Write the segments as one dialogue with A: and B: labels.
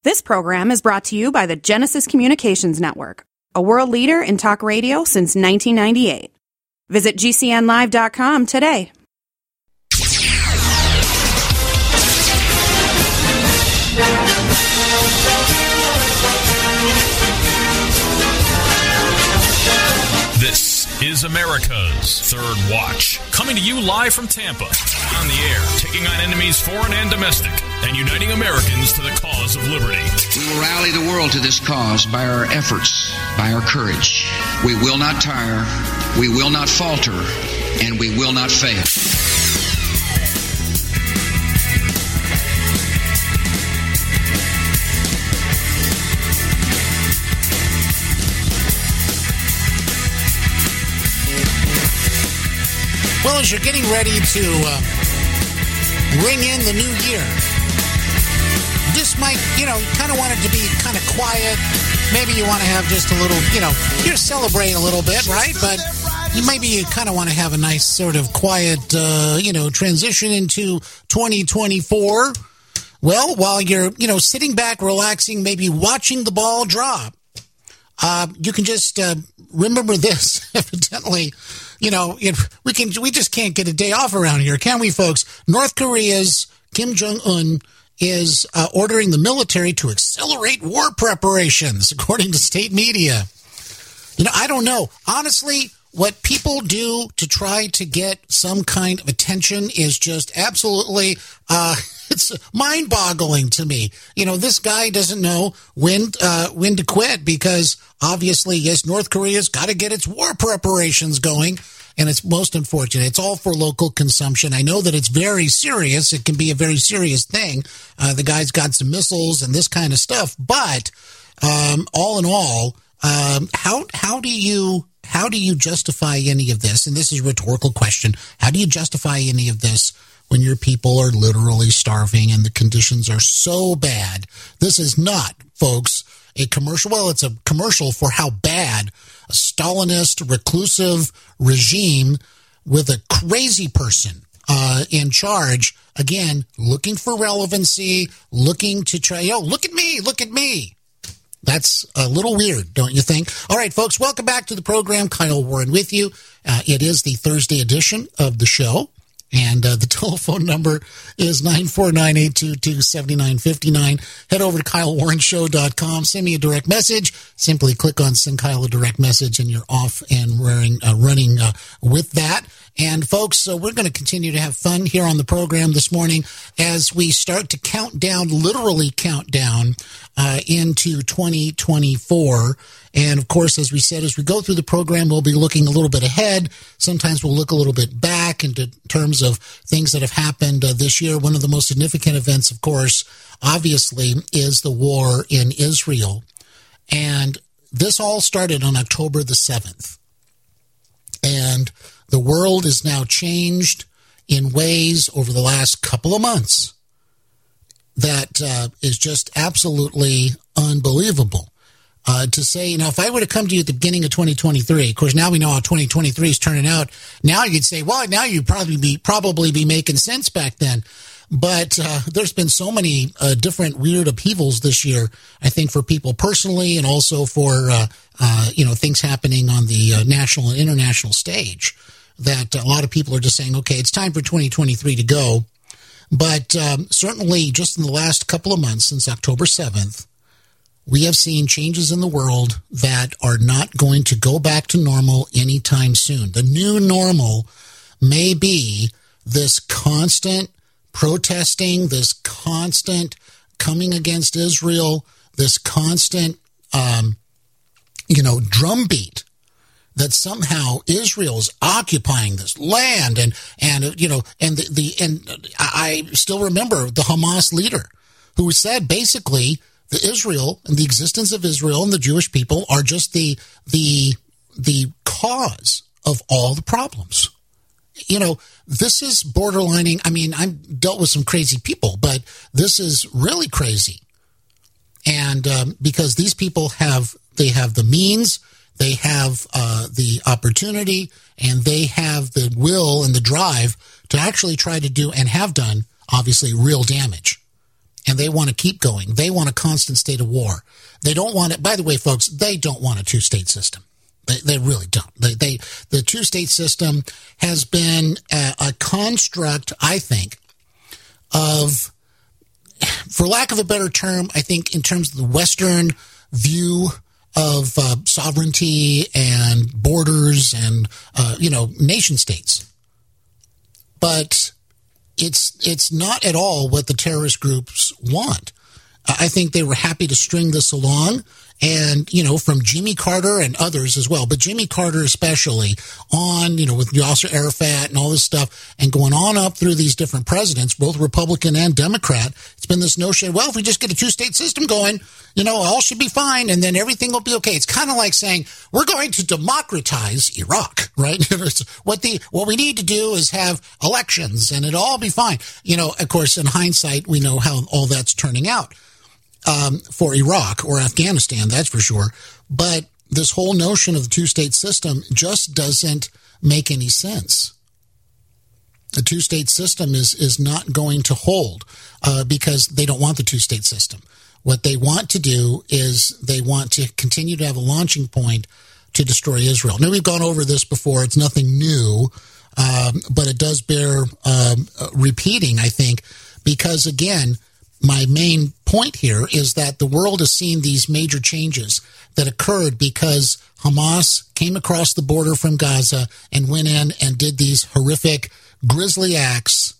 A: This program is brought to you by the Genesis Communications Network, a world leader in talk radio since 1998. Visit GCNlive.com today.
B: This is America's Third Watch, coming to you live from Tampa, on the air, taking on enemies foreign and domestic, and uniting Americans to the cause of liberty.
C: We will rally the world to this cause by our efforts, by our courage. We will not tire, we will not falter, and we will not fail.
D: Well, as you're getting ready to ring in the new year, this might, you kind of want it to be kind of quiet. Maybe you want to have just a little, you're celebrating a little bit, right? But maybe you kind of want to have a nice sort of quiet, transition into 2024. Well, while you're, sitting back, relaxing, maybe watching the ball drop, you can just remember this, evidently. We just can't get a day off around here, can we, folks? North Korea's Kim Jong-un is ordering the military to accelerate war preparations, according to state media. I don't know. Honestly, what people do to try to get some kind of attention is just absolutely, it's mind-boggling to me. This guy doesn't know when to quit because obviously, yes, North Korea's got to get its war preparations going, and it's most unfortunate. It's all for local consumption. I know that it's very serious. It can be a very serious thing. The guy's got some missiles and this kind of stuff, but all in all, how do you justify any of this? And this is a rhetorical question. How do you justify any of this when your people are literally starving and the conditions are so bad? This is not, folks, a commercial. Well, it's a commercial for how bad a Stalinist, reclusive regime with a crazy person in charge, again, looking for relevancy, looking to try, look at me. That's a little weird, don't you think? All right, folks, welcome back to the program. Kyle Warren with you. It is the Thursday edition of the show. And the telephone number is 949-822-7959. Head over to KyleWarrenShow.com. Send me a direct message. Simply click on Send Kyle a direct message, and you're off and running with that. And, folks, we're going to continue to have fun here on the program this morning as we start to literally count down into 2024. And, of course, as we said, as we go through the program, we'll be looking a little bit ahead. Sometimes we'll look a little bit back into terms of things that have happened this year. One of the most significant events, of course, obviously, is the war in Israel. And this all started on October the 7th. And the world is now changed in ways over the last couple of months that is just absolutely unbelievable. To say, if I were to come to you at the beginning of 2023, of course, now we know how 2023 is turning out. Now you'd say, well, now you'd probably be making sense back then. But there's been so many different weird upheavals this year, I think, for people personally and also for, things happening on the national and international stage that a lot of people are just saying, okay, it's time for 2023 to go. But certainly just in the last couple of months, since October 7th, we have seen changes in the world that are not going to go back to normal anytime soon. The new normal may be this constant protesting, this constant coming against Israel, this constant, drumbeat that somehow Israel's occupying this land, and I still remember the Hamas leader who said basically the Israel and the existence of Israel and the Jewish people are just the cause of all the problems. This is borderlining. I mean, I've dealt with some crazy people, but this is really crazy. And because these people have the means, they have the opportunity, and they have the will and the drive to actually try to do and have done, obviously, real damage. and they want to keep going. They want a constant state of war. They don't want it. By the way, folks, they don't want a two-state system. They really don't. The two-state system has been a construct, I think, of, for lack of a better term, I think in terms of the Western view of sovereignty and borders and, nation states. But it's not at all what the terrorist groups want. I think they were happy to string this along, and, from Jimmy Carter and others as well, but Jimmy Carter especially on, with Yasser Arafat and all this stuff, and going on up through these different presidents, both Republican and Democrat, it's been this notion, well, if we just get a two-state system going, all should be fine, and then everything will be okay. It's kind of like saying, we're going to democratize Iraq, right? What we need to do is have elections, and it'll all be fine. Of course, in hindsight, we know how all that's turning out. For Iraq or Afghanistan, that's for sure. But this whole notion of the two-state system just doesn't make any sense. The two-state system is not going to hold because they don't want the two-state system. What they want to do is they want to continue to have a launching point to destroy Israel. Now, we've gone over this before. It's nothing new, but it does bear repeating, I think, because, again, my main point here is that the world has seen these major changes that occurred because Hamas came across the border from Gaza and went in and did these horrific, grisly acts.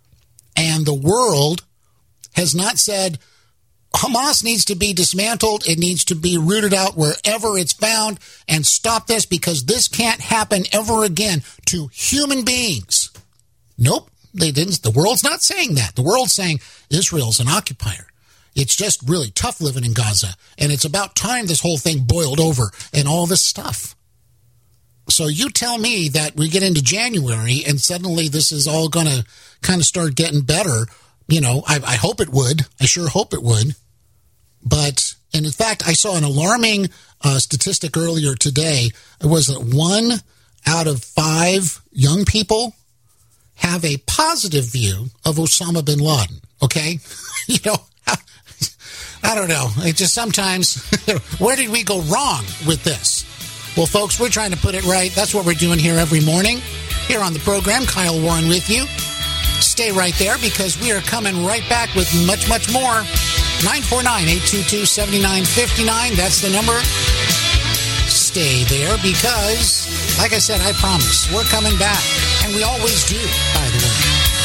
D: And the world has not said, Hamas needs to be dismantled. It needs to be rooted out wherever it's found and stop this because this can't happen ever again to human beings. Nope. They didn't. The world's not saying that. The world's saying Israel's an occupier. It's just really tough living in Gaza. And it's about time this whole thing boiled over and all this stuff. So you tell me that we get into January and suddenly this is all going to kind of start getting better. I hope it would. I sure hope it would. But, and in fact, I saw an alarming statistic earlier today. It was that 1 out of 5 young people have a positive view of Osama bin Laden, okay? I don't know. It just sometimes, where did we go wrong with this? Well, folks, we're trying to put it right. That's what we're doing here every morning. Here on the program, Kyle Warren with you. Stay right there because we are coming right back with much, much more. 949-822-7959. That's the number. Stay there because, like I said, I promise, we're coming back. And we always do, by the way.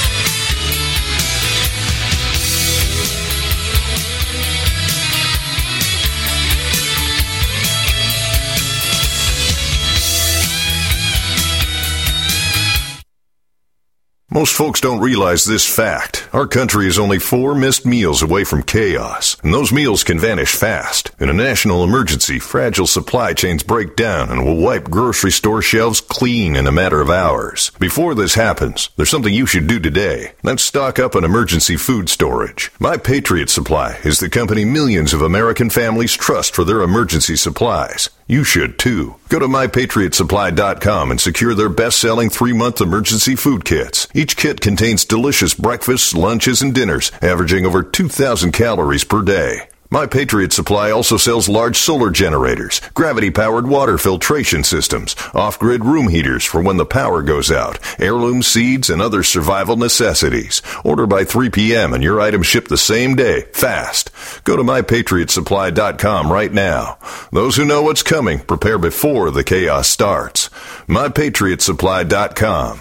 E: Most folks don't realize this fact. Our country is only 4 missed meals away from chaos, and those meals can vanish fast. In a national emergency, fragile supply chains break down and will wipe grocery store shelves clean in a matter of hours. Before this happens, there's something you should do today. That's stock up on emergency food storage. My Patriot Supply is the company millions of American families trust for their emergency supplies. You should too. Go to MyPatriotSupply.com and secure their best-selling 3-month emergency food kits. Each kit contains delicious breakfasts, lunches, and dinners, averaging over 2,000 calories per day. My Patriot Supply also sells large solar generators, gravity-powered water filtration systems, off-grid room heaters for when the power goes out, heirloom seeds, and other survival necessities. Order by 3 p.m. and your items ship the same day, fast. Go to MyPatriotSupply.com right now. Those who know what's coming, prepare before the chaos starts. MyPatriotSupply.com.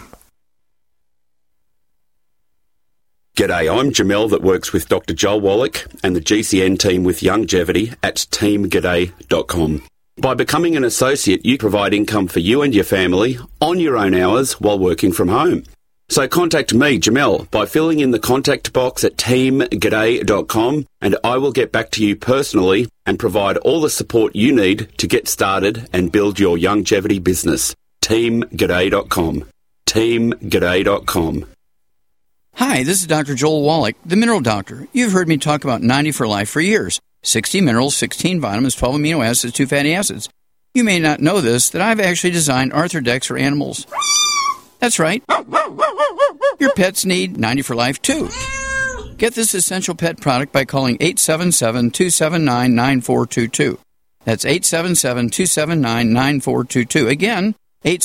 F: G'day, I'm Jamel that works with Dr. Joel Wallach and the GCN team with Youngevity at teamg'day.com. By becoming an associate, you provide income for you and your family on your own hours while working from home. So contact me, Jamel, by filling in the contact box at teamg'day.com and I will get back to you personally and provide all the support you need to get started and build your Youngevity business. teamg'day.com. teamg'day.com.
G: Hi, this is Dr. Joel Wallach, the Mineral Doctor. You've heard me talk about 90 for Life for years. 60 minerals, 16 vitamins, 12 amino acids, 2 fatty acids. You may not know this, that I've actually designed Arthrodex for animals. That's right. Your pets need 90 for Life, too. Get this essential pet product by calling 877-279-9422. That's 877-279-9422. Again,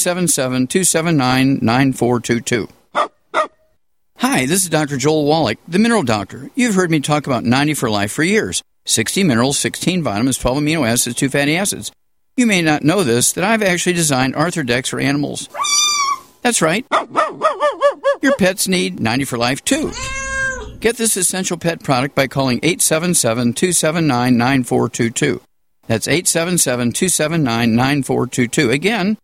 G: 877-279-9422. Hi, this is Dr. Joel Wallach, the Mineral Doctor. You've heard me talk about 90 for Life for years. 60 minerals, 16 vitamins, 12 amino acids, 2 fatty acids. You may not know this, that I've actually designed Arthrodex for animals. That's right. Your pets need 90 for Life, too. Get this essential pet product by calling 877-279-9422. That's 877-279-9422. Again,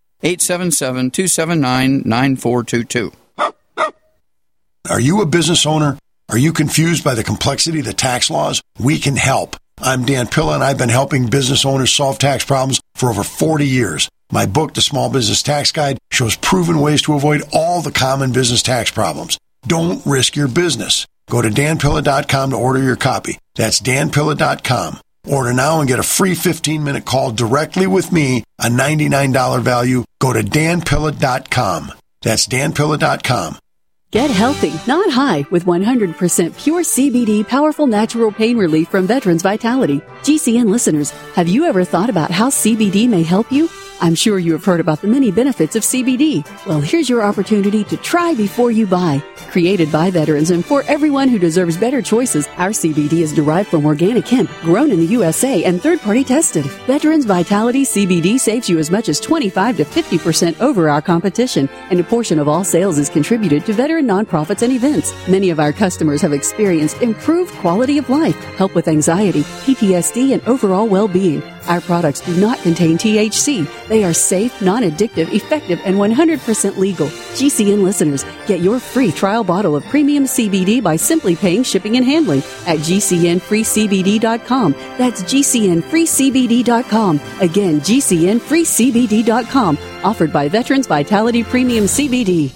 G: 877-279-9422.
H: Are you a business owner? Are you confused by the complexity of the tax laws? We can help. I'm Dan Pilla, and I've been helping business owners solve tax problems for over 40 years. My book, The Small Business Tax Guide, shows proven ways to avoid all the common business tax problems. Don't risk your business. Go to danpilla.com to order your copy. That's danpilla.com. Order now and get a free 15-minute call directly with me, a $99 value. Go to danpilla.com. That's danpilla.com.
I: Get healthy, not high, with 100% pure CBD powerful natural pain relief from Veterans Vitality. GCN listeners, have you ever thought about how CBD may help you? I'm sure you have heard about the many benefits of CBD. Well, here's your opportunity to try before you buy. Created by veterans and for everyone who deserves better choices, our CBD is derived from organic hemp, grown in the USA and third-party tested. Veterans Vitality CBD saves you as much as 25 to 50% over our competition, and a portion of all sales is contributed to veteran nonprofits and events. Many of our customers have experienced improved quality of life, help with anxiety, PTSD, and overall well-being. Our products do not contain THC. They are safe, non-addictive, effective, and 100% legal. GCN listeners, get your free trial bottle of premium CBD by simply paying shipping and handling at GCNFreeCBD.com. That's GCNFreeCBD.com. Again, GCNFreeCBD.com. Offered by Veterans Vitality Premium CBD.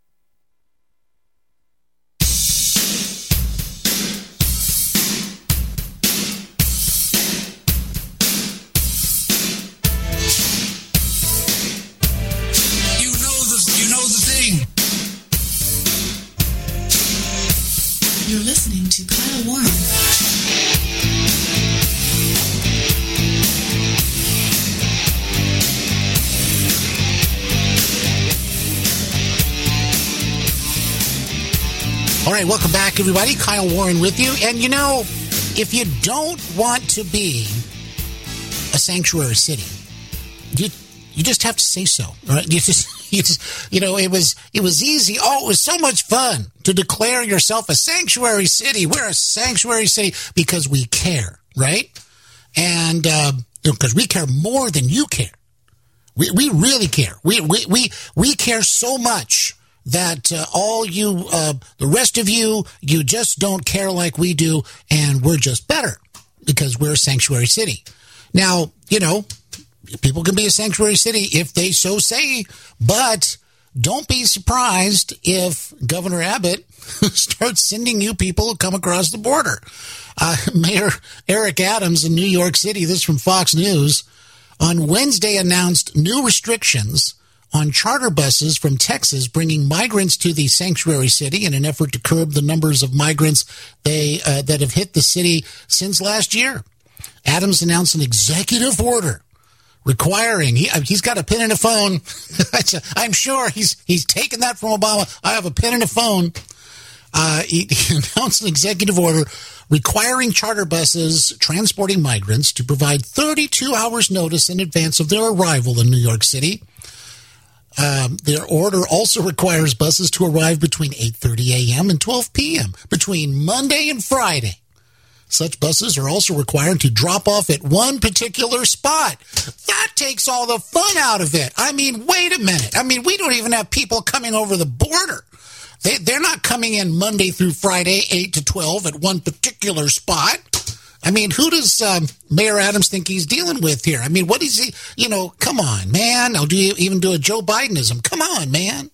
J: You're listening to Kyle Warren.
D: All right, welcome back, everybody. Kyle Warren with you. And, you know, if you don't want to be a sanctuary city, you just have to say so. All right? It was easy. Oh, it was so much fun to declare yourself a sanctuary city. We're a sanctuary city because we care, right? And because we care more than you care. We really care. We care so much that all you, the rest of you just don't care like we do, and we're just better because we're a sanctuary city. Now, you know, people can be a sanctuary city if they so say, but don't be surprised if Governor Abbott starts sending you people who come across the border. Mayor Eric Adams in New York City, this is from Fox News, on Wednesday announced new restrictions on charter buses from Texas bringing migrants to the sanctuary city in an effort to curb the numbers of migrants that have hit the city since last year. Adams announced an executive order requiring, he's got a pen and a phone. I'm sure he's taken that from Obama. I have a pen and a phone. He announced an executive order requiring charter buses transporting migrants to provide 32 hours notice in advance of their arrival in New York City. Their order also requires buses to arrive between 8:30 a.m. and 12 p.m. between Monday and Friday. Such buses are also required to drop off at one particular spot. That takes all the fun out of it. I mean, wait a minute. I mean, we don't even have people coming over the border. They're not coming in Monday through Friday, 8 to 12 at one particular spot. I mean, who does Mayor Adams think he's dealing with here? I mean, what is he, come on, man. I'll even do a Joe Bidenism. Come on, man.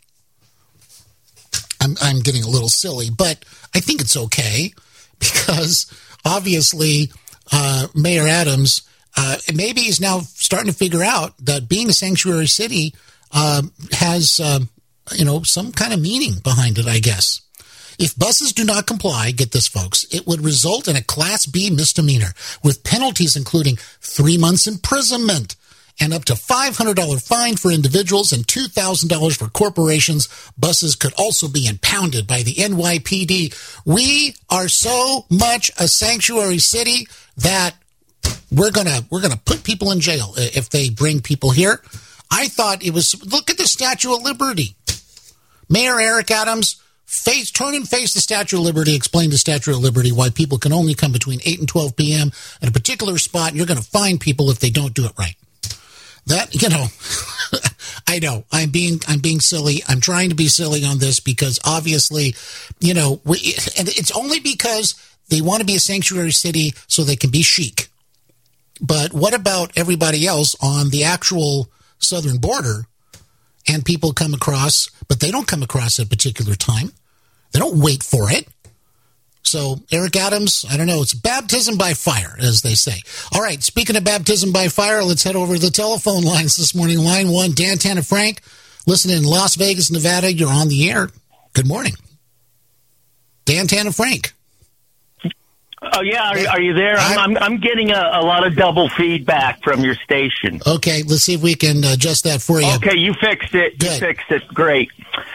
D: I'm getting a little silly, but I think it's okay because obviously Mayor Adams, maybe he's now starting to figure out that being a sanctuary city has, some kind of meaning behind it, I guess. If buses do not comply, get this, folks, it would result in a Class B misdemeanor with penalties including 3 months imprisonment and up to $500 fine for individuals and $2,000 for corporations. Buses could also be impounded by the NYPD. We are so much a sanctuary city that we're gonna put people in jail if they bring people here. I thought it was, look at the Statue of Liberty. Mayor Eric Adams, turn and face the Statue of Liberty, explain the Statue of Liberty, why people can only come between 8 and 12 p.m. at a particular spot. You're going to find people if they don't do it right. That, I know I'm being silly. I'm trying to be silly on this because obviously, and it's only because they want to be a sanctuary city so they can be chic. But what about everybody else on the actual southern border? And people come across, but they don't come across at a particular time. They don't wait for it. So, Eric Adams, I don't know. It's baptism by fire, as they say. All right, speaking of baptism by fire, let's head over to the telephone lines this morning. Line 1, Dan Tanna-Frank, listening in Las Vegas, Nevada. You're on the air. Good morning. Dan Tanna-Frank.
K: Oh, yeah. Are you there? I'm getting a lot of double feedback from your station.
D: Okay, let's see if we can adjust that for you.
K: Okay, you fixed it.
D: Good.
K: You fixed it. Great.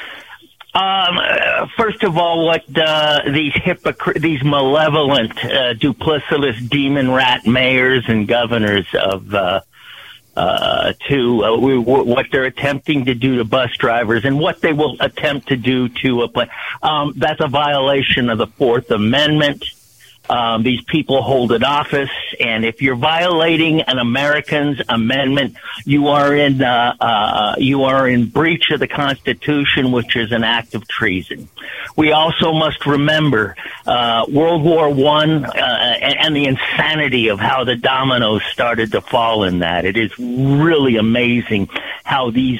K: First of all, what these malevolent, duplicitous demon rat mayors and governors of what they're attempting to do to bus drivers and what they will attempt to do to that's a violation of the Fourth Amendment. These people hold an office, and if you're violating an American's amendment, you are in breach of the Constitution, which is an act of treason. We also must remember World War I and the insanity of how the dominoes started to fall in that. It is really amazing how these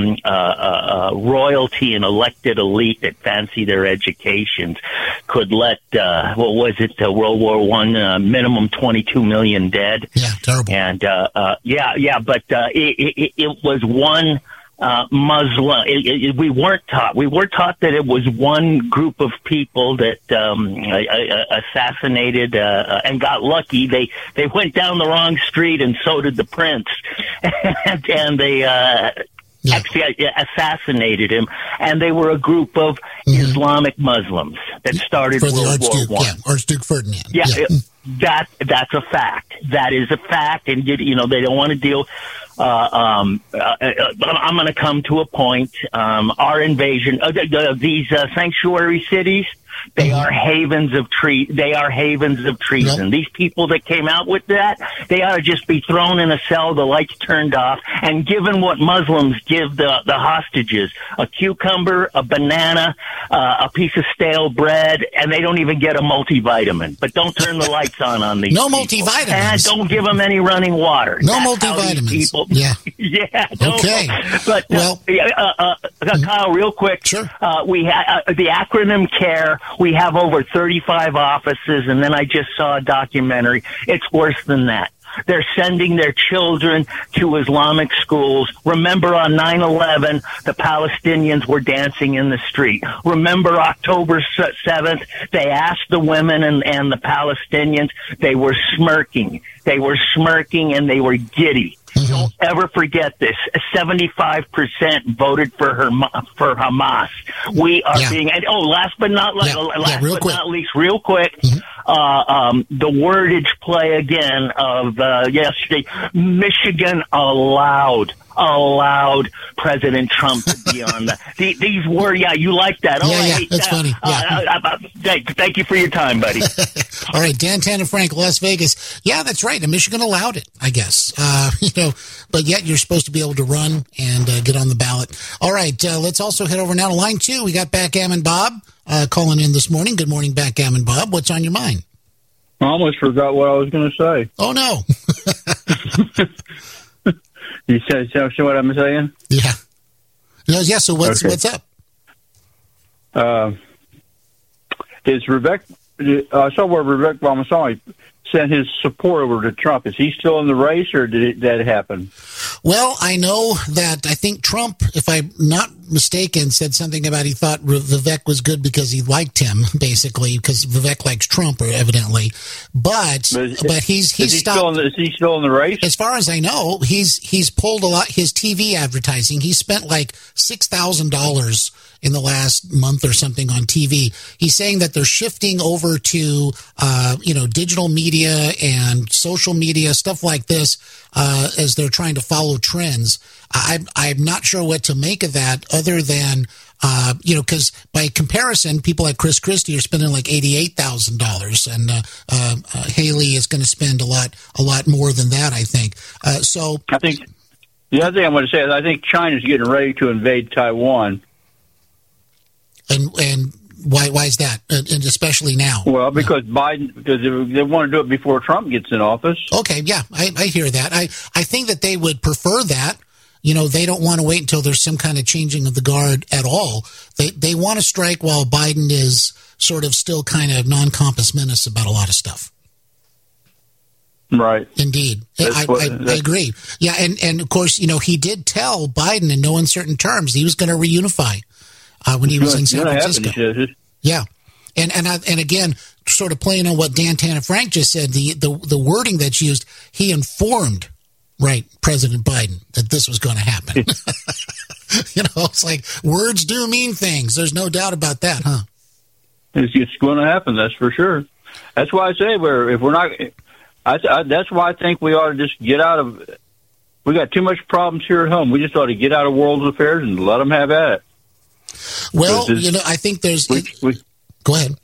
K: royalty and elected elite that fancy their educations could let World War I, minimum 22 million dead.
D: Yeah, terrible.
K: And but it was one Muslim. We weren't taught that it was one group of people that assassinated and got lucky. They went down the wrong street, and so did the prince, and they actually assassinated him, and they were a group of Islamic Muslims that started World War I.
D: Archduke Ferdinand.
K: That's a fact. That is a fact, and they don't want to deal. I'm going to come to a point. Our invasion, these sanctuary cities, they are havens of treason. Yep. These people that came out with that, they ought to just be thrown in a cell, the lights turned off, and given what Muslims give the hostages, a cucumber, a banana, a piece of stale bread, and they don't even get a multivitamin. But don't turn the lights on these
D: No
K: people.
D: multivitamins.
K: And don't give them any running water.
D: No
K: That's
D: multivitamins.
K: People,
D: yeah.
K: Okay. But Kyle, real quick.
D: Sure.
K: We the acronym CARE. We have over 35 offices, and then I just saw a documentary. It's worse than that. They're sending their children to Islamic schools. Remember on 9/11, the Palestinians were dancing in the street. Remember October 7th, they asked the women and the Palestinians, they were smirking. They were smirking and they were giddy. Don't ever forget this. 75% voted for Hamas. We are being, and last but not least, real quick, the wordage play again of yesterday. Michigan allowed President Trump to be on these words. Yeah, you like that?
D: That's funny.
K: Thank you for your time, buddy.
D: All right, Dan Tanna-Frank, Las Vegas. Yeah, that's right. And Michigan allowed it, I guess. But yet you're supposed to be able to run and get on the ballot. All right, let's also head over now to line 2. We got Backgammon Bob calling in this morning. Good morning, Backgammon Bob. What's on your mind?
L: I almost forgot what I was going to say.
D: Oh, no.
L: You see what I'm saying?
D: Yeah. Yeah, so what's up?
L: Is Rebecca... I saw where Rebecca Ramaswamy sent his support over to Trump. Is he still in the race, or did that happen?
D: Well, I know that I think Trump, if I'm not mistaken, said something about he thought Vivek was good because he liked him, basically, because Vivek likes Trump, evidently. But he's stopped.
L: Is he still in the race?
D: As far as I know, he's pulled a lot. His TV advertising, he spent like $6,000 in the last month or something on TV. He's saying that they're shifting over to, digital media and social media, stuff like this, as they're trying to follow trends. I'm not sure what to make of that other than, because by comparison, people like Chris Christie are spending like $88,000 and, Haley is going to spend a lot more than that, I think. So
L: I think the other thing I'm going to say is I think China's getting ready to invade Taiwan.
D: And why is that? And especially now?
L: Well, because they want to do it before Trump gets in office.
D: Okay, yeah, I hear that. I think that they would prefer that. They don't want to wait until there's some kind of changing of the guard at all. They want to strike while Biden is sort of still kind of non-compass menace about a lot of stuff.
L: Right.
D: Indeed. I agree. Yeah, and of course, he did tell Biden in no uncertain terms he was going to reunify. When he was in San Francisco. Yeah. And again, sort of playing on what Dan Tanner-Frank just said, the wording that's used, he informed, President Biden that this was going to happen. It's like words do mean things. There's no doubt about that, huh?
L: It's going to happen, that's for sure. That's why I say that's why I think we ought to just get out of, we got too much problems here at home. We just ought to get out of world affairs and let them have at it.
D: Well, I think there's... go ahead.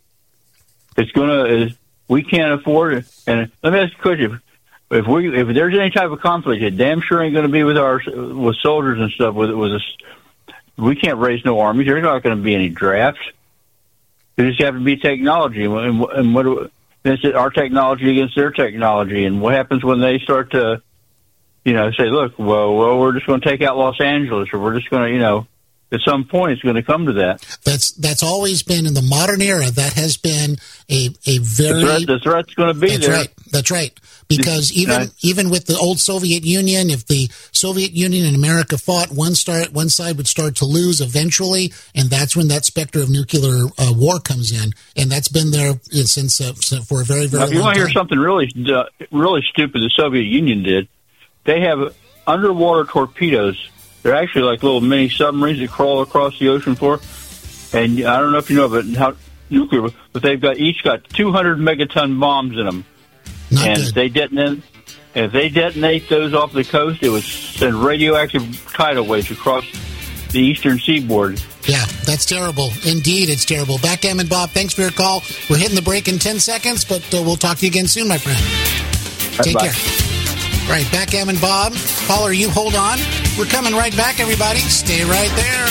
L: We can't afford it. And let me ask you a question. If there's any type of conflict, it damn sure ain't going to be with soldiers and stuff. We can't raise no armies. There's not going to be any drafts. There just have to be technology. And it's our technology against their technology. And what happens when they start to, say, look, well, we're just going to take out Los Angeles, or we're just going to, at some point, it's going to come to that.
D: That's always been in the modern era. That has been a very
L: the threat's going to be there.
D: That's right. Because even with the old Soviet Union, if the Soviet Union and America fought, one side would start to lose eventually, and that's when that specter of nuclear war comes in, and that's been there since for a very, very long time.
L: If you want to hear something really stupid the Soviet Union did, they have underwater torpedoes. They're actually like little mini submarines that crawl across the ocean floor. And I don't know if you know about how nuclear, but each got 200 megaton bombs in them. If they detonate those off the coast, it would send radioactive tidal waves across the eastern seaboard.
D: Yeah, that's terrible. Indeed, it's terrible. Backgammon Bob, thanks for your call. We're hitting the break in 10 seconds, but we'll talk to you again soon, my friend. Take care. All right, Backgammon Bob. Caller, you hold on. We're coming right back, everybody. Stay right there.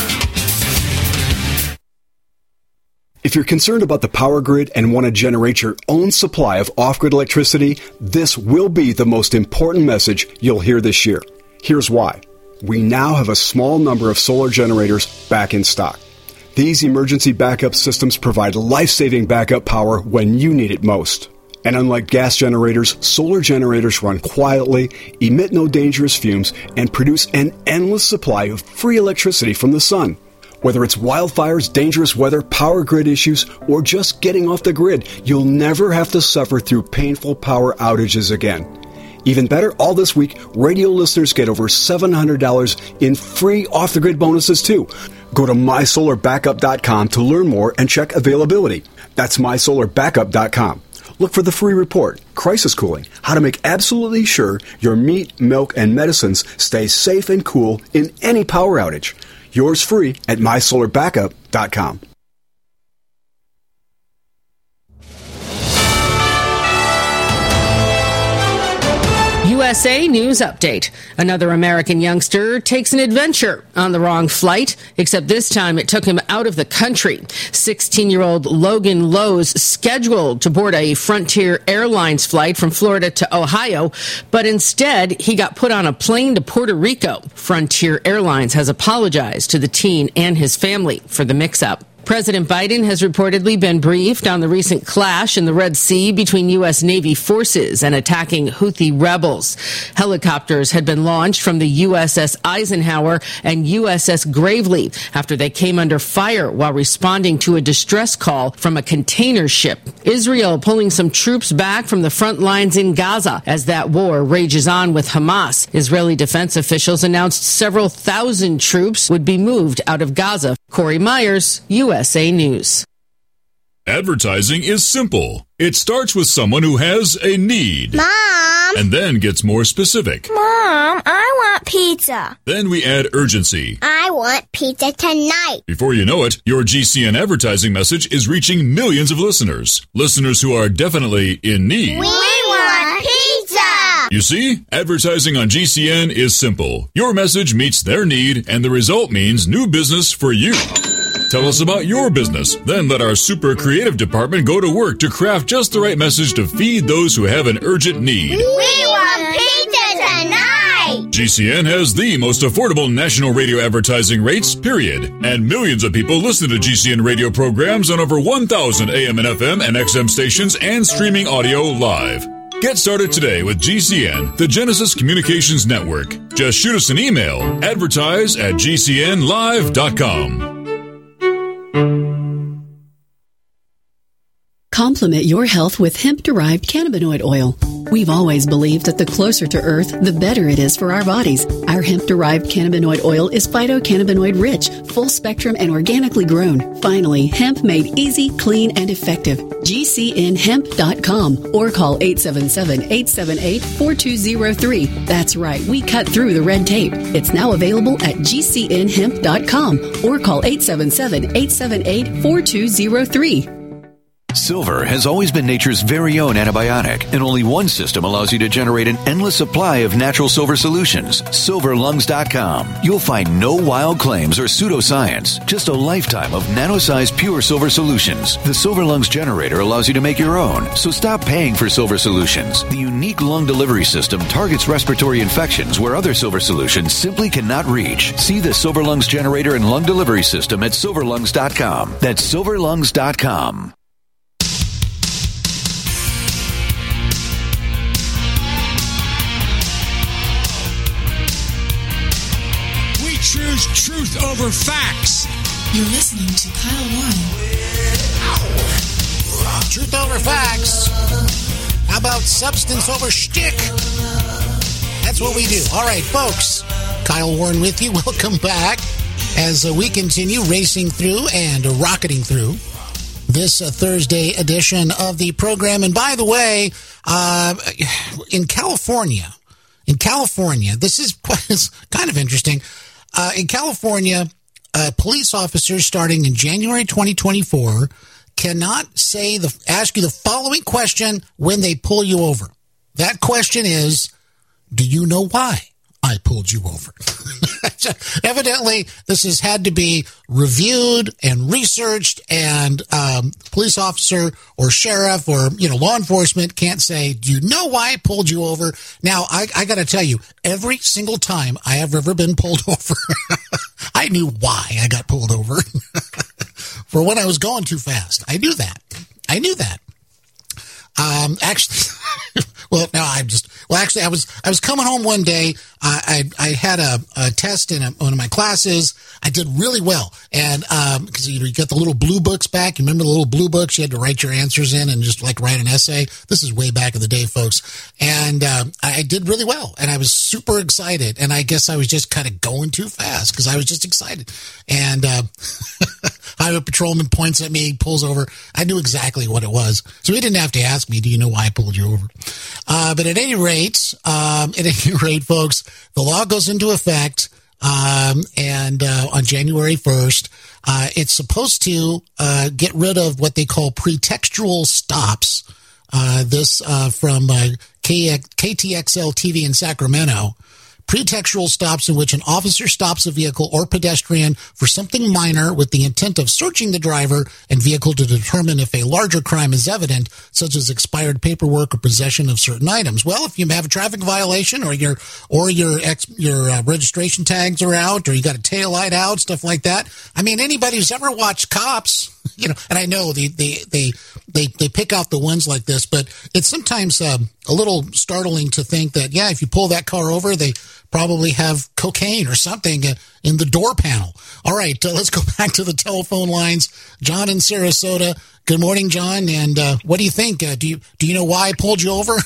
M: If you're concerned about the power grid and want to generate your own supply of off-grid electricity, this will be the most important message you'll hear this year. Here's why. We now have a small number of solar generators back in stock. These emergency backup systems provide life-saving backup power when you need it most. And unlike gas generators, solar generators run quietly, emit no dangerous fumes, and produce an endless supply of free electricity from the sun. Whether it's wildfires, dangerous weather, power grid issues, or just getting off the grid, you'll never have to suffer through painful power outages again. Even better, all this week, radio listeners get over $700 in free off-the-grid bonuses too. Go to mysolarbackup.com to learn more and check availability. That's mysolarbackup.com. Look for the free report, Crisis Cooling, how to make absolutely sure your meat, milk, and medicines stay safe and cool in any power outage. Yours free at mysolarbackup.com.
N: USA News Update. Another American youngster takes an adventure on the wrong flight, except this time it took him out of the country. 16-year-old Logan Lowe's scheduled to board a Frontier Airlines flight from Florida to Ohio, but instead he got put on a plane to Puerto Rico. Frontier Airlines has apologized to the teen and his family for the mix-up. President Biden has reportedly been briefed on the recent clash in the Red Sea between U.S. Navy forces and attacking Houthi rebels. Helicopters had been launched from the USS Eisenhower and USS Gravely after they came under fire while responding to a distress call from a container ship. Israel pulling some troops back from the front lines in Gaza as that war rages on with Hamas. Israeli defense officials announced several thousand troops would be moved out of Gaza. Corey Myers, USA News.
B: Advertising is simple. It starts with someone who has a need.
O: Mom!
B: And then gets more specific.
O: Mom, I want pizza.
B: Then we add urgency.
O: I want pizza tonight.
B: Before you know it, your GCN advertising message is reaching millions of listeners. Listeners who are definitely in need.
O: We want pizza!
B: You see, advertising on GCN is simple. Your message meets their need, and the result means new business for you. Tell us about your business. Then let our super creative department go to work to craft just the right message to feed those who have an urgent need.
O: We want pizza tonight!
B: GCN has the most affordable national radio advertising rates, period. And millions of people listen to GCN radio programs on over 1,000 AM and FM and XM stations and streaming audio live. Get started today with GCN, the Genesis Communications Network. Just shoot us an email, advertise@gcnlive.com.
I: Complement your health with hemp-derived cannabinoid oil. We've always believed that the closer to Earth, the better it is for our bodies. Our hemp-derived cannabinoid oil is phytocannabinoid rich, full spectrum, and organically grown. Finally, hemp made easy, clean, and effective. GCNhemp.com or call 877-878-4203. That's right, we cut through the red tape. It's now available at GCNhemp.com or call 877-878-4203.
P: Silver has always been nature's very own antibiotic, and only one system allows you to generate an endless supply of natural silver solutions. SilverLungs.com. You'll find no wild claims or pseudoscience, just a lifetime of nano-sized pure silver solutions. The Silver Lungs generator allows you to make your own, so stop paying for silver solutions. The unique lung delivery system targets respiratory infections where other silver solutions simply cannot reach. See the Silver Lungs generator and lung delivery system at SilverLungs.com. That's SilverLungs.com.
D: Choose truth over facts.
J: You're listening to Kyle Warren.
D: Truth over facts. How about substance over shtick? That's what we do. All right, folks. Kyle Warren with you. Welcome back as we continue racing through and rocketing through this Thursday edition of the program. And by the way, in California, this is kind of interesting. In California, police officers starting in January 2024 cannot ask you the following question when they pull you over. That question is, do you know why I pulled you over? Evidently, this has had to be reviewed and researched, and police officer or sheriff or law enforcement can't say, do you know why I pulled you over? Now, I got to tell you, every single time I have ever been pulled over, I knew why I got pulled over. For when I was going too fast. I knew that. Actually, I was coming home one day. I had a test in one of my classes. I did really well. And, cause you get the little blue books back. You remember the little blue books? You had to write your answers in and just write an essay. This is way back in the day, folks. And, I did really well and I was super excited. And I guess I was just kind of going too fast because I was just excited. And, highway patrolman points at me, pulls over. I knew exactly what it was. So he didn't have to ask me, do you know why I pulled you over? But at any rate, folks, the law goes into effect. And on January 1st, it's supposed to, get rid of what they call pretextual stops. This, from, KTXL TV in Sacramento. pretextual stops in which an officer stops a vehicle or pedestrian for something minor with the intent of searching the driver and vehicle to determine if a larger crime is evident, such as expired paperwork or possession of certain items. Well, if you have a traffic violation or your registration tags are out or you got a tail light out, stuff like that. I mean, anybody who's ever watched Cops, and I know they pick out the ones like this, but it's sometimes a little startling to think that, if you pull that car over, they probably have cocaine or something in the door panel. All right, let's go back to the telephone lines. John in Sarasota. Good morning, John. And what do you think? Do you know why I pulled you over?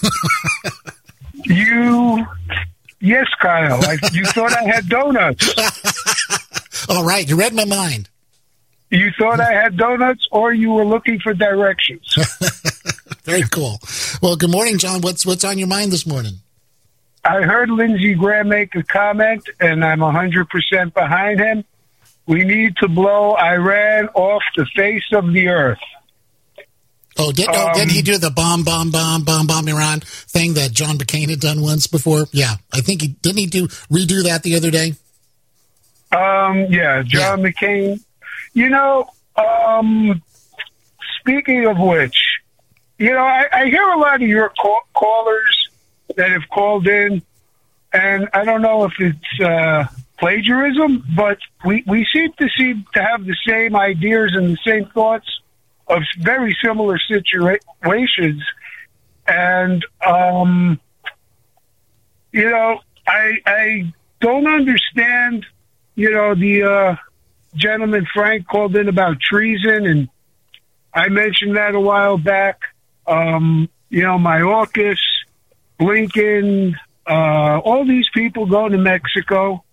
Q: Yes, Kyle. You thought I had donuts.
D: All right, you read my mind.
Q: You thought I had donuts, or you were looking for directions.
D: Very cool. Well, good morning, John. What's on your mind this morning?
Q: I heard Lindsey Graham make a comment, and I'm 100% behind him. We need to blow Iran off the face of the earth.
D: Didn't he do the bomb Iran thing that John McCain had done once before? Yeah, I think didn't he redo that the other day?
Q: John McCain. Speaking of which, I hear a lot of your callers that have called in, and I don't know if it's plagiarism, but we seem to have the same ideas and the same thoughts of very similar situations. And, I don't understand, the gentleman Frank called in about treason, and I mentioned that a while back. Mayorkas, Blinken, all these people go to Mexico.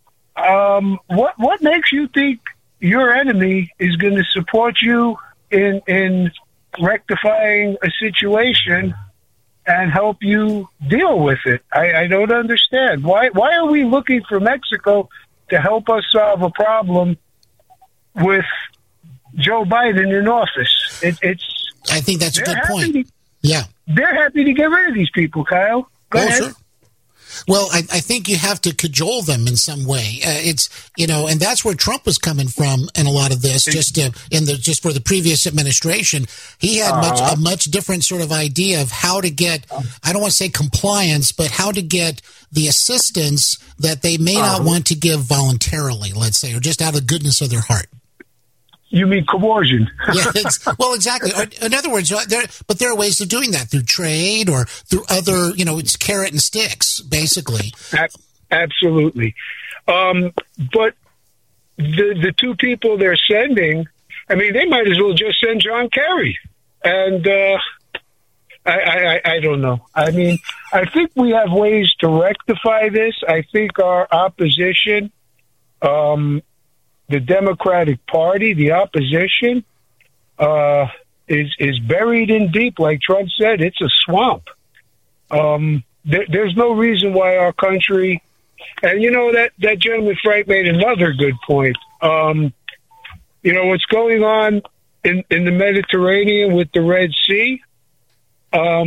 Q: What makes you think your enemy is going to support you in rectifying a situation and help you deal with it? I don't understand. Why are we looking for Mexico to help us solve a problem with Joe Biden in office?
D: I think that's a good point.
Q: They're happy to get rid of these people, Kyle. Go ahead. Sure.
D: Well, I think you have to cajole them in some way. And that's where Trump was coming from in a lot of this. Just for the previous administration, he had a much different sort of idea of how to get, I don't want to say compliance, but how to get the assistance that they may not want to give voluntarily, let's say, or just out of the goodness of their heart.
Q: You mean coercion?
D: Well, exactly. In other words, there are ways of doing that through trade or through other, it's carrot and sticks, basically.
Q: Absolutely. But the two people they're sending, they might as well just send John Kerry. And I don't know. I think we have ways to rectify this. I think our opposition, the Democratic Party, the opposition, is buried in deep. Like Trump said, it's a swamp. There's no reason why our country, and that gentleman Frank made another good point. What's going on in the Mediterranean with the Red Sea. Are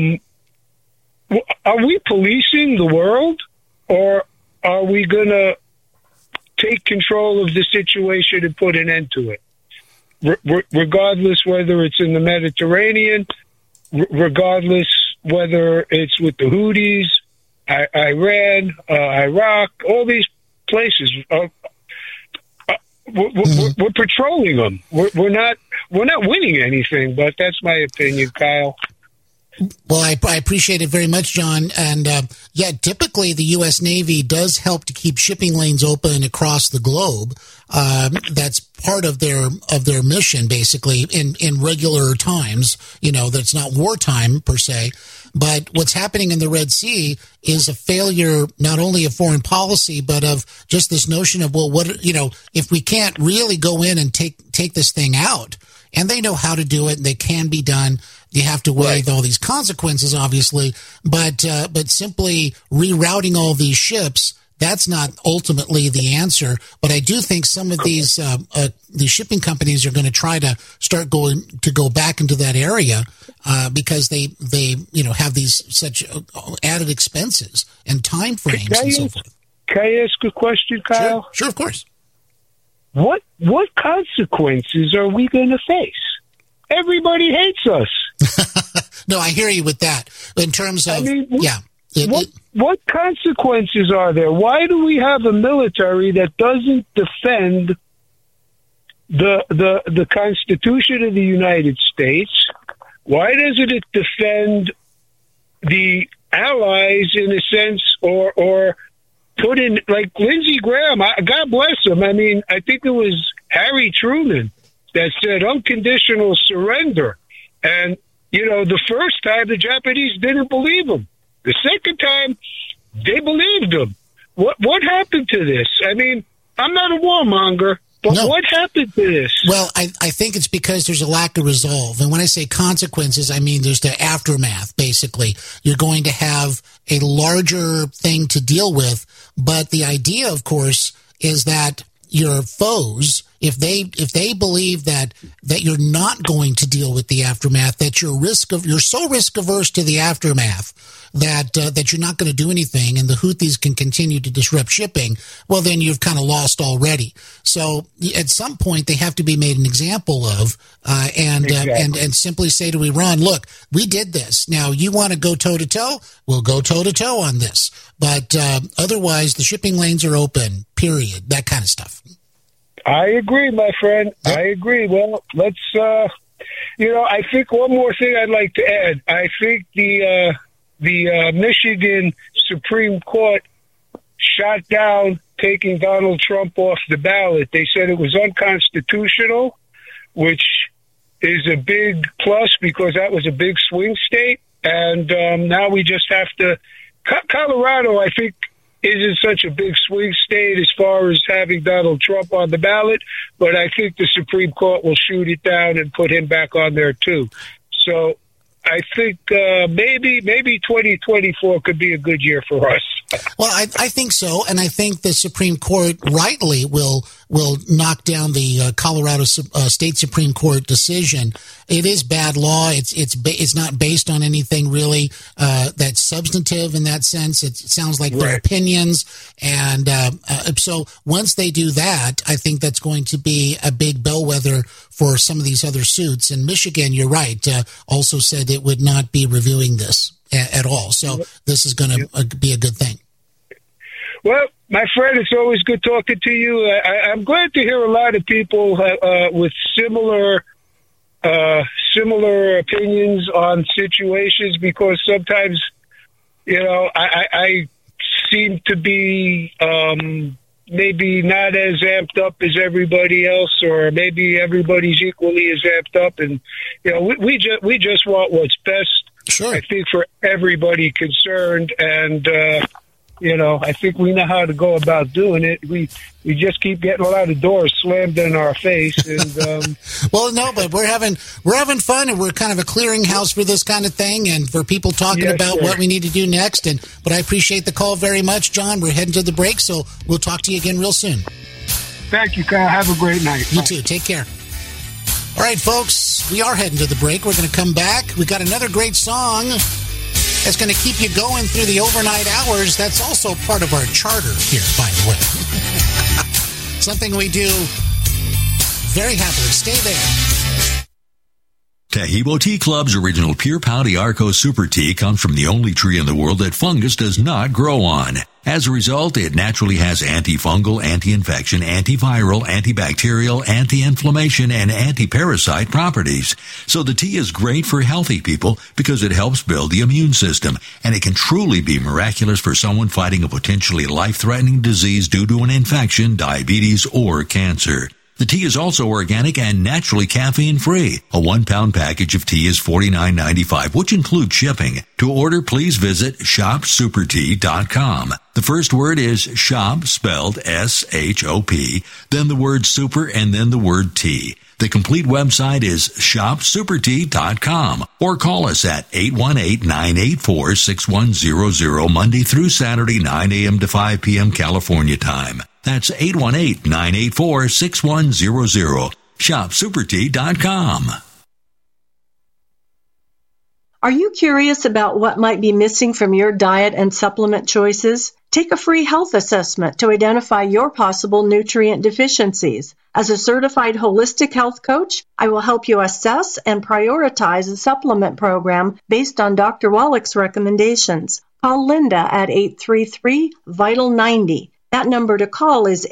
Q: we policing the world, or are we going to take control of the situation and put an end to it? Regardless whether it's in the Mediterranean, regardless whether it's with the Houthis, Iran, Iraq, all these places. We're patrolling them. We're not winning anything, but that's my opinion, Kyle.
D: Well, I appreciate it very much, John. And typically the U.S. Navy does help to keep shipping lanes open across the globe. That's part of their mission, basically, in regular times. That's not wartime per se. But what's happening in the Red Sea is a failure not only of foreign policy, but of just this notion of, if we can't really go in and take this thing out, and they know how to do it, and they can be done. You have to weigh all these consequences, obviously, but simply rerouting all these ships, that's not ultimately the answer. But I do think some of these shipping companies are going to try to go back into that area because they have these such added expenses and time frames and so forth.
Q: can I ask a question, Kyle?
D: Sure, of course.
Q: What consequences are we going to face? Everybody hates us.
D: No, I hear you with that. In terms of,
Q: what consequences are there? Why do we have a military that doesn't defend the Constitution of the United States? Why doesn't it defend the allies in a sense, or put in, like Lindsey Graham, God bless him. I mean, I think it was Harry Truman that said unconditional surrender. And, the first time the Japanese didn't believe him. The second time, they believed him. What happened to this? I mean, I'm not a warmonger, but what happened to this?
D: Well, I think it's because there's a lack of resolve. And when I say consequences, I mean there's the aftermath, basically. You're going to have a larger thing to deal with. But the idea, of course, is that your foes, if they believe that you're not going to deal with the aftermath, that you're so risk averse to the aftermath that you're not going to do anything, and the Houthis can continue to disrupt shipping, well, then you've kind of lost already. So at some point, they have to be made an example of, and simply say to Iran, look, we did this. Now, you want to go toe-to-toe? We'll go toe-to-toe on this. But otherwise, the shipping lanes are open, period, that kind of stuff.
Q: I agree, my friend. I agree. Well, let's, I think one more thing I'd like to add. I think the Michigan Supreme Court shot down taking Donald Trump off the ballot. They said it was unconstitutional, which is a big plus because that was a big swing state. And now we just have to... Colorado, I think, isn't such a big swing state as far as having Donald Trump on the ballot, but I think the Supreme Court will shoot it down and put him back on there too. So I think maybe 2024 could be a good year for us.
D: Well, I think so, and I think the Supreme Court rightly will knock down the Colorado State Supreme Court decision. It is bad law. It's not based on anything really that's substantive in that sense. It sounds like their opinions, and so once they do that, I think that's going to be a big bellwether for some of these other suits. And Michigan, you're right, also said it would not be reviewing this at all. So this is going to be a good thing.
Q: Well, my friend, it's always good talking to you. I'm glad to hear a lot of people with similar opinions on situations, because sometimes, I seem to be maybe not as amped up as everybody else, or maybe everybody's equally as amped up. And we just want what's best.
D: Sure.
Q: I think for everybody concerned, and I think we know how to go about doing it. We just keep getting a lot of doors slammed in our face. And
D: well, no, but we're having fun, and we're kind of a clearinghouse for this kind of thing, and for people talking about what we need to do next. But I appreciate the call very much, John. We're heading to the break, so we'll talk to you again real soon.
Q: Thank you, Kyle. Have a great night.
D: You too. Take care. All right, folks, we are heading to the break. We're going to come back. We got another great song that's going to keep you going through the overnight hours. That's also part of our charter here, by the way. Something we do very happily. Stay there.
R: Taheebo Tea Club's original Pure Pau d'Arco Super Tea comes from the only tree in the world that fungus does not grow on. As a result, it naturally has antifungal, anti-infection, antiviral, antibacterial, anti-inflammation, and anti-parasite properties. So the tea is great for healthy people because it helps build the immune system, and it can truly be miraculous for someone fighting a potentially life-threatening disease due to an infection, diabetes, or cancer. The tea is also organic and naturally caffeine-free. A 1-pound package of tea is $49.95, which includes shipping. To order, please visit shopsupertea.com. The first word is shop, spelled S-H-O-P, then the word super, and then the word tea. The complete website is shopsupertea.com, or call us at 818-984-6100 Monday through Saturday, 9 a.m. to 5 p.m. California time. That's 818-984-6100. shopsupertea.com.
S: Are you curious about what might be missing from your diet and supplement choices? Take a free health assessment to identify your possible nutrient deficiencies. As a certified holistic health coach, I will help you assess and prioritize a supplement program based on Dr. Wallach's recommendations. Call Linda at 833-VITAL-90. That number to call is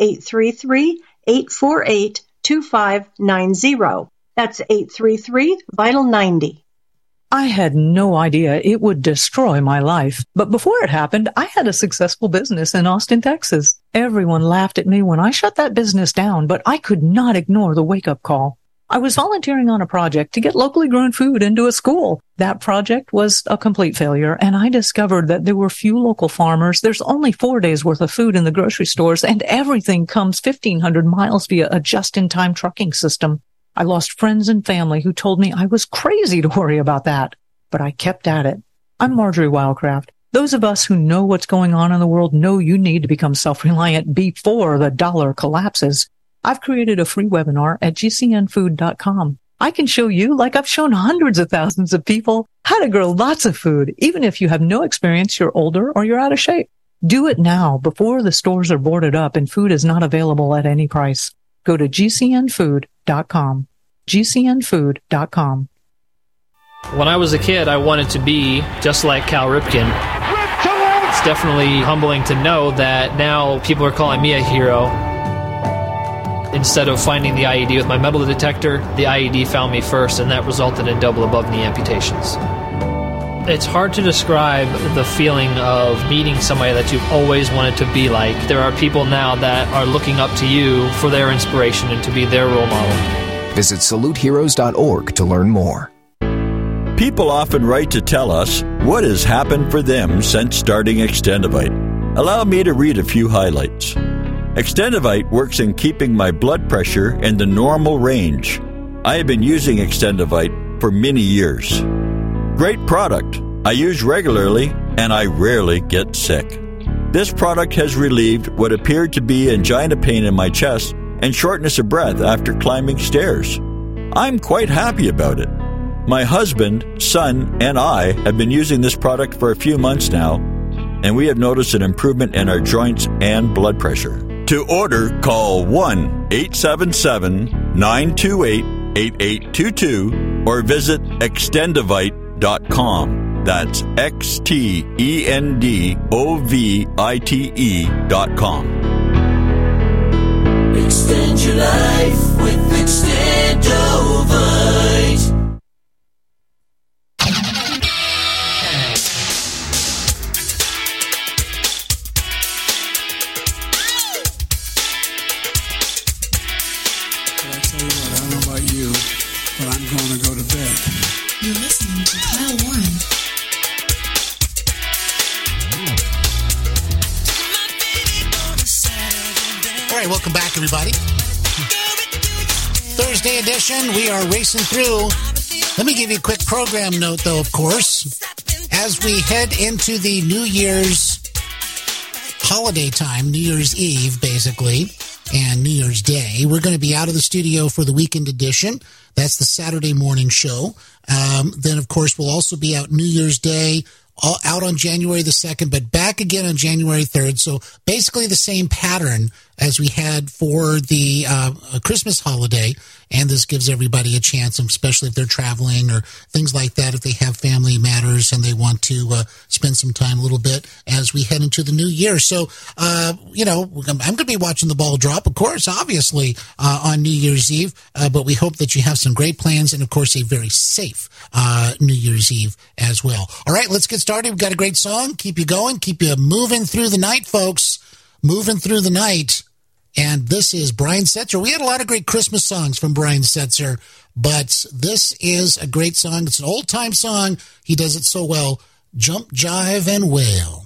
S: 833-848-2590. That's 833-VITAL-90.
T: I had no idea it would destroy my life. But before it happened, I had a successful business in Austin, Texas. Everyone laughed at me when I shut that business down, but I could not ignore the wake-up call. I was volunteering on a project to get locally grown food into a school. That project was a complete failure, and I discovered that there were few local farmers. There's only 4 days worth of food in the grocery stores, and everything comes 1,500 miles via a just-in-time trucking system. I lost friends and family who told me I was crazy to worry about that, but I kept at it. I'm Marjorie Wildcraft. Those of us who know what's going on in the world know you need to become self-reliant before the dollar collapses. I've created a free webinar at gcnfood.com. I can show you, like I've shown hundreds of thousands of people, how to grow lots of food, even if you have no experience, you're older, or you're out of shape. Do it now before the stores are boarded up and food is not available at any price. Go to gcnfood.com. gcnfood.com.
U: When I was a kid, I wanted to be just like Cal Ripken. It's definitely humbling to know that now people are calling me a hero. Instead of finding the IED with my metal detector, the IED found me first, and that resulted in double above-knee amputations. It's hard to describe the feeling of meeting somebody that you've always wanted to be like. There are people now that are looking up to you for their inspiration and to be their role model.
V: Visit SaluteHeroes.org to learn more.
W: People often write to tell us what has happened for them since starting Extendivite. Allow me to read a few highlights. Extendivite works in keeping my blood pressure in the normal range. I have been using Extendivite for many years. Great product. I use regularly and I rarely get sick. This product has relieved what appeared to be angina pain in my chest and shortness of breath after climbing stairs. I'm quite happy about it. My husband, son, and I have been using this product for a few months now, and we have noticed an improvement in our joints and blood pressure. To order, call 1-877-928-8822 or visit Extendivite.com. That's XTENDOVITE.com.
X: Extend your life with Extendovite.
J: You're listening to Kyle Warren.
D: All right, welcome back, everybody. Thursday edition, we are racing through. Let me give you a quick program note, though, of course. As we head into the New Year's holiday time, New Year's Eve, basically, and New Year's Day, we're going to be out of the studio for the weekend edition. That's the Saturday morning show. Then, of course, we'll also be out New Year's Day, out on January the 2nd, but back again on January 3rd. So basically the same pattern as we had for the Christmas holiday. And this gives everybody a chance, especially if they're traveling or things like that, if they have family matters and they want to spend some time a little bit as we head into the new year. So, I'm going to be watching the ball drop, of course, obviously, on New Year's Eve. But we hope that you have some great plans and, of course, a very safe New Year's Eve as well. All right, let's get started. We've got a great song. Keep you going. Keep you moving through the night, folks. Moving through the night. And this is Brian Setzer. We had a lot of great Christmas songs from Brian Setzer, but this is a great song. It's an old-time song. He does it so well. Jump, Jive, and Wail.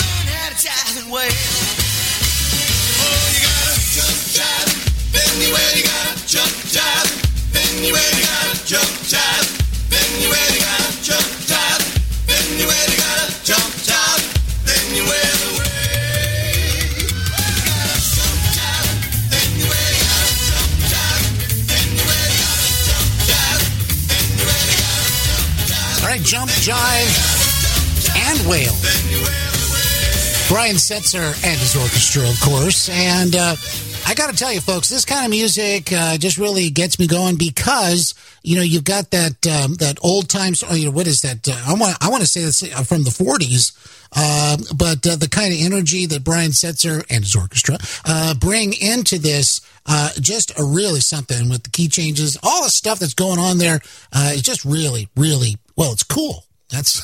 A: learn how to jive and wail. Oh, you gotta jump, jive, anywhere you gotta jump, jive, anywhere you gotta jump, jive, anywhere you gotta jump, jive, anywhere you gotta jump, jive, anywhere the way.
D: All right, jump, jive, and wail. Brian Setzer and his orchestra, of course. And I got to tell you, folks, this kind of music just really gets me going because, you know, you've got that old times. What is that? I want to say that's from the 40s. But the kind of energy that Brian Setzer and his orchestra bring into this, just a really something with the key changes, all the stuff that's going on there is just really, really, well, it's cool. That's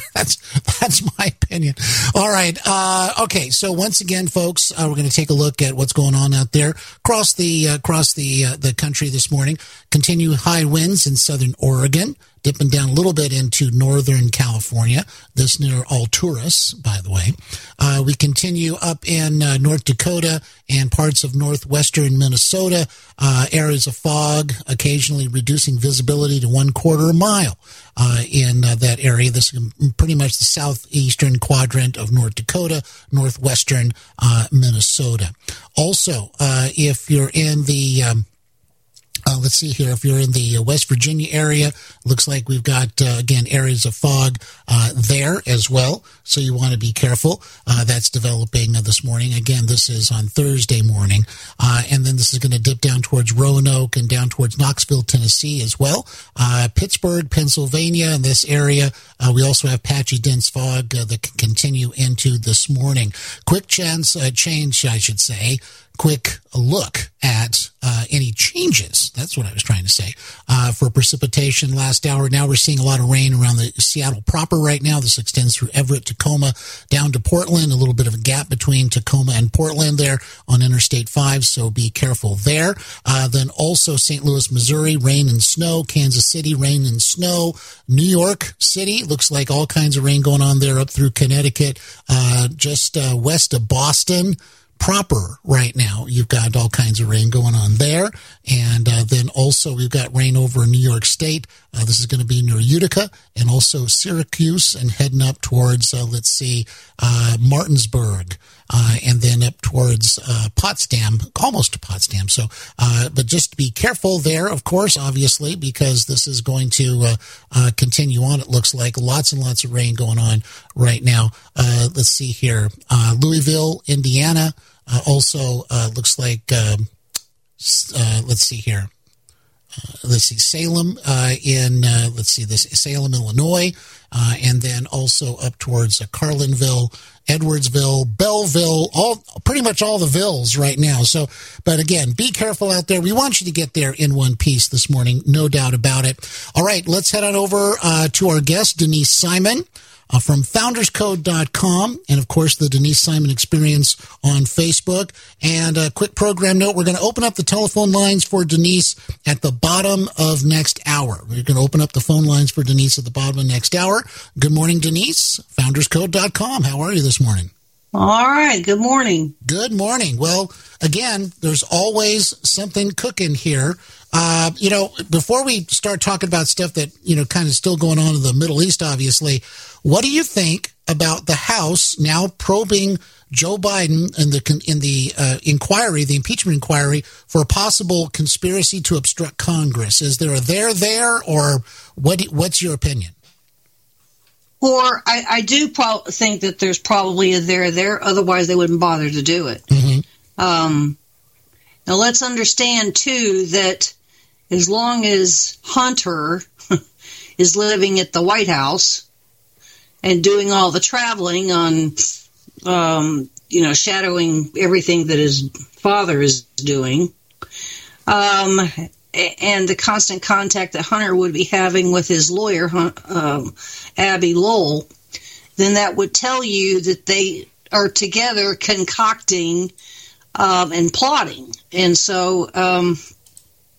D: my opinion. All right. Okay. So once again, folks, we're going to take a look at what's going on out there across the country this morning. Continue high winds in southern Oregon, dipping down a little bit into northern California. This near Alturas, by the way. We continue up in North Dakota and parts of northwestern Minnesota. Areas of fog, occasionally reducing visibility to 1/4 mile in that area. This is pretty much the southeastern quadrant of North Dakota, northwestern Minnesota. Also, if you're in the let's see here. If you're in the West Virginia area, looks like we've got, again, areas of fog there as well. So you want to be careful. That's developing this morning. Again, this is on Thursday morning. And then this is going to dip down towards Roanoke and down towards Knoxville, Tennessee as well. Pittsburgh, Pennsylvania, in this area. We also have patchy dense fog that can continue into this morning. Quick change, I should say. Quick look at any changes. That's what I was trying to say. For precipitation last hour. Now we're seeing a lot of rain around the Seattle proper right now. This extends through Everett, Tacoma, down to Portland. A little bit of a gap between Tacoma and Portland there on Interstate 5, so be careful there. Then also St. Louis, Missouri, rain and snow. Kansas City, rain and snow. New York City, looks like all kinds of rain going on there up through Connecticut, just west of Boston proper right now. You've got all kinds of rain going on there. And then also we've got rain over in New York State. This is going to be near Utica and also Syracuse and heading up towards, Martinsburg. And then up towards Potsdam, almost to Potsdam. So, but just be careful there, of course, obviously, because this is going to continue on. It looks like lots and lots of rain going on right now. Let's see here. Louisville, Indiana, also looks like, let's see here. Let's see, Salem Salem, Illinois, and then also up towards Carlinville, Edwardsville, Belleville, pretty much all the villes right now. So, but again, be careful out there. We want you to get there in one piece this morning, no doubt about it. All right, let's head on over to our guest, Denise Simon. From founderscode.com and, of course, the Denise Simon Experience on Facebook. And a quick program note, we're going to open up the telephone lines for Denise at the bottom of next hour. We're going to open up the phone lines for Denise at the bottom of next hour. Good morning, Denise. Founderscode.com. How are you this morning?
C: All right. Good morning.
D: Good morning. Well, again, there's always something cooking here. Before we start talking about stuff that, kind of still going on in the Middle East, obviously, what do you think about the House now probing Joe Biden in the inquiry, the impeachment inquiry, for a possible conspiracy to obstruct Congress? Is there a there, or what's your opinion?
C: Or I do think that there's probably a there. Otherwise, they wouldn't bother to do it.
D: Mm-hmm.
C: Now, let's understand, too, that as long as Hunter is living at the White House and doing all the traveling on, shadowing everything that his father is doing, and the constant contact that Hunter would be having with his lawyer, Abbe Lowell, then that would tell you that they are together concocting and plotting. And so,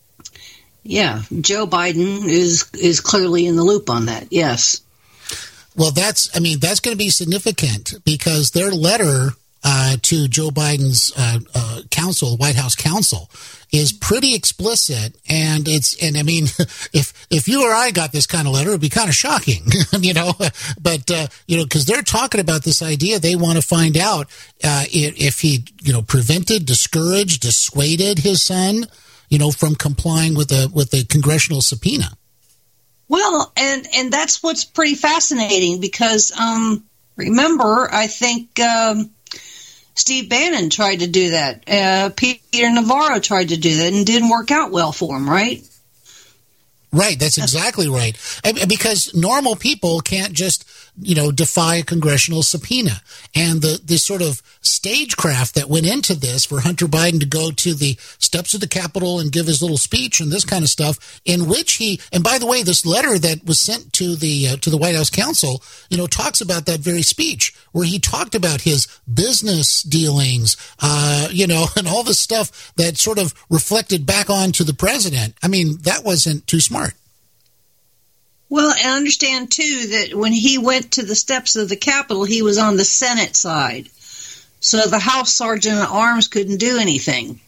C: Joe Biden is clearly in the loop on that, yes.
D: Well, that's going to be significant because their letter to Joe Biden's counsel, White House counsel, is pretty explicit, and if you or I got this kind of letter, it'd be kind of shocking, but because they're talking about this idea, they want to find out if he, prevented, discouraged, dissuaded his son, from complying with the congressional subpoena.
C: Well, and that's what's pretty fascinating because remember, I think Steve Bannon tried to do that. Peter Navarro tried to do that and didn't work out well for him, right?
D: Right, that's exactly right. Because normal people can't just, defy a congressional subpoena. And the sort of stagecraft that went into this for Hunter Biden to go to the steps of the Capitol and give his little speech and this kind of stuff, in which and by the way, this letter that was sent to the White House counsel, talks about that very speech where he talked about his business dealings, and all this stuff that sort of reflected back onto the president. I mean, that wasn't too smart.
C: Well, I understand, too, that when he went to the steps of the Capitol, he was on the Senate side. So the House Sergeant at Arms couldn't do anything.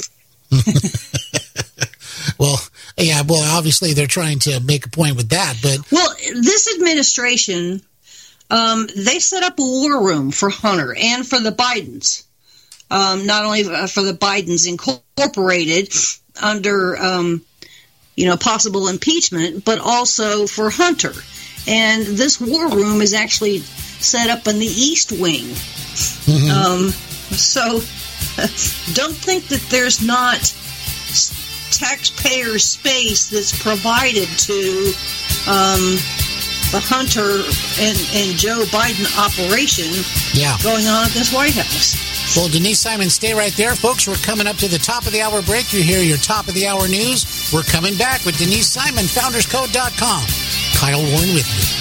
D: Well, obviously they're trying to make a point with that. But
C: well, this administration, they set up a war room for Hunter and for the Bidens. Not only for the Bidens Incorporated under possible impeachment, but also for Hunter. And this war room is actually set up in the East Wing. Mm-hmm. So don't think that there's not taxpayer space that's provided to the Hunter and Joe Biden operation going on at this White House.
D: Well, Denise Simon, stay right there. Folks, we're coming up to the top of the hour break. You hear your top of the hour news. We're coming back with Denise Simon, founderscode.com. Kyle Warren with you.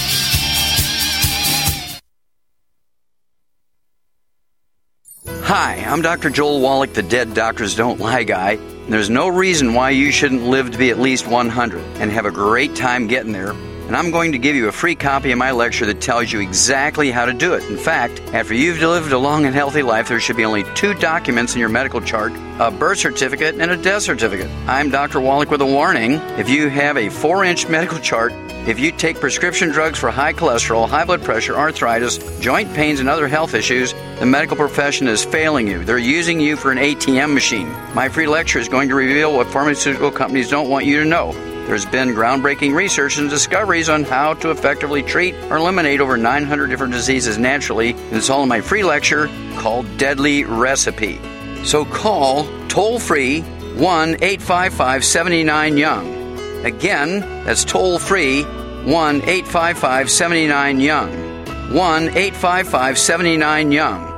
E: Hi, I'm Dr. Joel Wallach, the Dead Doctors Don't Lie guy. There's no reason why you shouldn't live to be at least 100 and have a great time getting there. And I'm going to give you a free copy of my lecture that tells you exactly how to do it. In fact, after you've lived a long and healthy life, there should be only 2 documents in your medical chart, a birth certificate and a death certificate. I'm Dr. Wallach with a warning. If you have a 4-inch medical chart, if you take prescription drugs for high cholesterol, high blood pressure, arthritis, joint pains, and other health issues, the medical profession is failing you. They're using you for an ATM machine. My free lecture is going to reveal what pharmaceutical companies don't want you to know. There's been groundbreaking research and discoveries on how to effectively treat or eliminate over 900 different diseases naturally, and it's all in my free lecture called Deadly Recipe. So call toll-free 1-855-79-YOUNG. Again, that's toll-free 1-855-79-YOUNG. 1-855-79-YOUNG.